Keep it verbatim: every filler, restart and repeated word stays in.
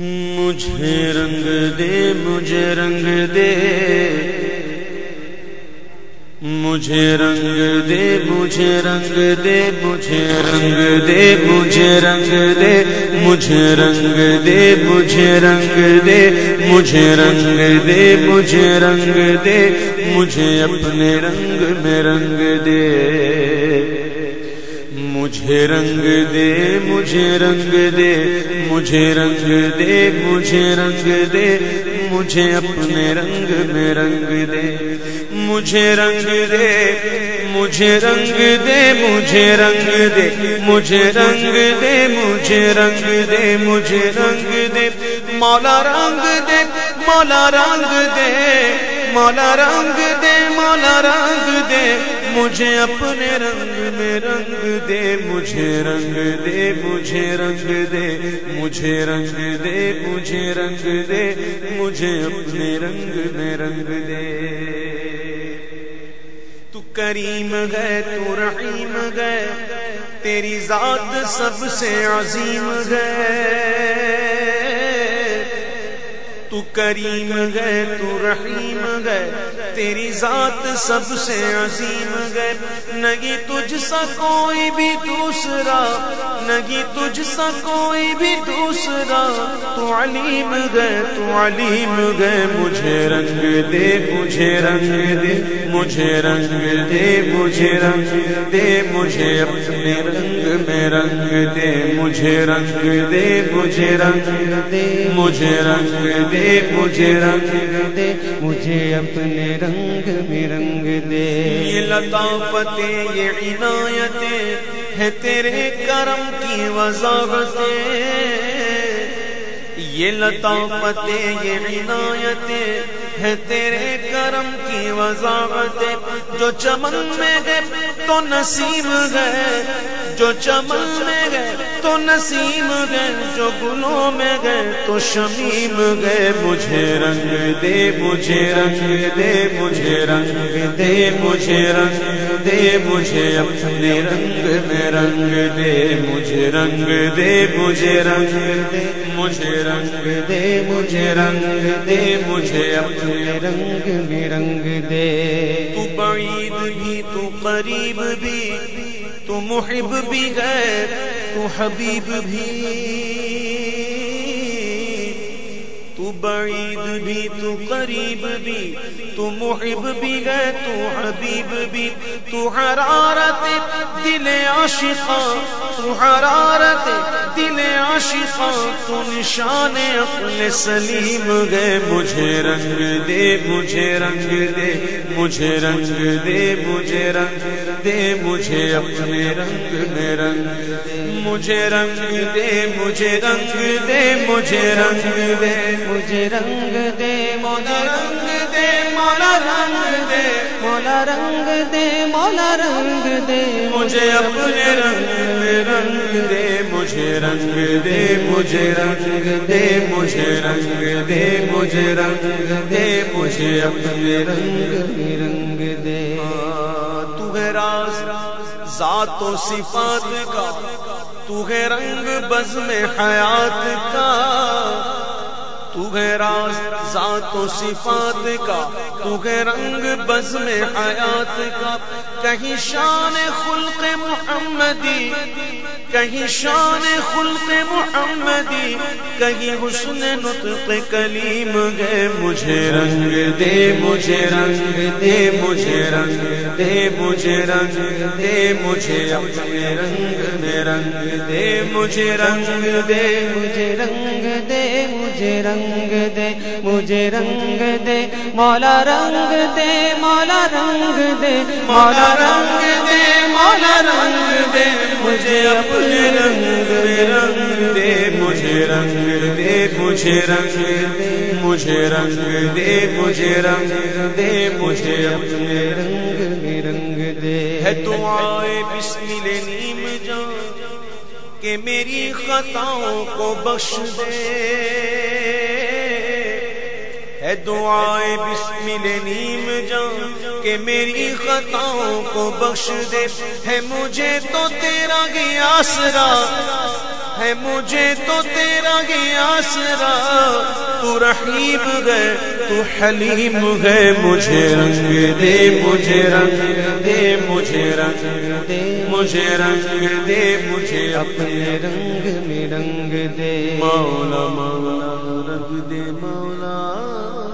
مجھے رنگ دے مجھے رنگ دے مجھے رنگ دے مجھے رنگ دے مجھے رنگ دے مجھے رنگ دے مجھے رنگ دے مجھے رنگ دے مجھے رنگ دے مجھے رنگ دے مجھے اپنے رنگ میں رنگ دے مجھے رنگ دے مجھے رنگ دے مجھے رنگ دے مجھے رنگ دے مجھے اپنے رنگ میں رنگ دے مجھے رنگ دے مجھے رنگ دے مجھے رنگ دے مجھے رنگ دے مجھے رنگ دے مجھے رنگ دے مولا رنگ دے مولا رنگ دے مولا رنگ دے مولا رنگ دے مجھے اپنے رنگ میں رنگ دے مجھے رنگ دے مجھے رنگ دے مجھے رنگ دے مجھے رنگ دے مجھے اپنے رنگ میں رنگ دے تو کریم گئے تو رحیم گئے تیری ذات سب سے عظیم گئے تو کریم گئے تو رحیم گئے تیری ذات سب سے عظیم گئے نہیں تجھ سا کوئی بھی دوسرا نہیں تجھ سا کوئی بھی دوسرا تو علیم گئے تو علیم گئے مجھے رنگ دے مجھے رنگ دے مجھے رنگ دے مجھے رنگ دے مجھے اپنے رنگ میں رنگ دے مجھے رنگ دے مجھے رنگ دے مجھے رنگ دے مجھے رنگ دے مجھے اپنے رنگ میں رنگ دے یہ لطافتیں یہ عنایتیں ہے تیرے کرم کی وضاحتیں یہ لطافتیں یہ عنایتیں ہے تیرے کرم کی وضاحتیں جو چمن میں گئے تو نسیم گئے جو چمن میں گئے تو نسیم گئے جو گلوں میں گئے تو شمیم گئے مجھے رنگ دے مجھے رنگ دے مجھے رنگ دے مجھے رنگ دے مجھے اپنے رنگ میں رنگ دے مجھے رنگ دے مجھے رنگ دے مجھے رنگ دے مجھے رنگ دے مجھے اپنے رنگ میں رنگ دے تو بعید بھی تو قریب بھی تو محب بھی ہے تو حبیب بھی تو بعید بھی تو قریب بھی تو محب بھی ہے تو حبیب بھی تو حرارت دل عاشقاں تو حرارت دل عاشقاں تو نشان عقل سلیم گئے مجھے رنگ دے مجھے رنگ دے مجھے رنگ دے مجھے رنگ دے مجھے اپنے رنگ میں رنگ مجھے رنگ دے مجھے رنگ دے مجھے رنگ دے مجھے رنگ دے مولا رنگ دے مولا رنگ دے مولا رنگ دے مولا رنگ دے مجھے اپنے رنگ میں رنگ دے مجھے رنگ دے مجھے رنگ دے مجھے رنگ دے مجھے رنگ دے مجھے اپنے رنگ میں رنگ دے تو ہے راز ذات و صفات کا تو ہے رنگ بزم حیات کا تو ہے راز ذات و صفات کا تو ہے رنگ بزم حیات کا کہیں شان خلق محمدی کہیں شان خلق محمدی کہیں حسن نطق کلیم گئے مجھے رنگ دے مجھے رنگ دے مجھے رنگ دے مجھے رنگ دے مجھے اپنے رنگ میں رنگ دے مجھے رنگ دے مجھے رنگ دے مجھے رنگ دے مجھے رنگ دے مولا رنگ دے مولا رنگ دے مولا رنگ دے مولا رنگ دے مجھے اپنے رنگ میں رنگ دے مجھے رنگ دے مجھے رنگ دے مجھے رنگ دے مجھے رنگ دے مجھے اپنے رنگ میں رنگ دے ہے تو آئے بسمل نیم جان کہ میری خطاؤں کو بخش دے ہے دعائے بسمل نیم جان کہ میری خطاؤں کو بخش دے ہے مجھے تو تیرا ہی آسرا ہے مجھے تو تیرا ہی آسرا، تو رحیم ہے تو حلیم ہے، مجھے رنگ دے مجھے رنگ دے مجھے رنگ دے مجھے رنگ دے مجھے اپنے رنگ میں رنگ دے، مولا مولا رنگ دے مولا۔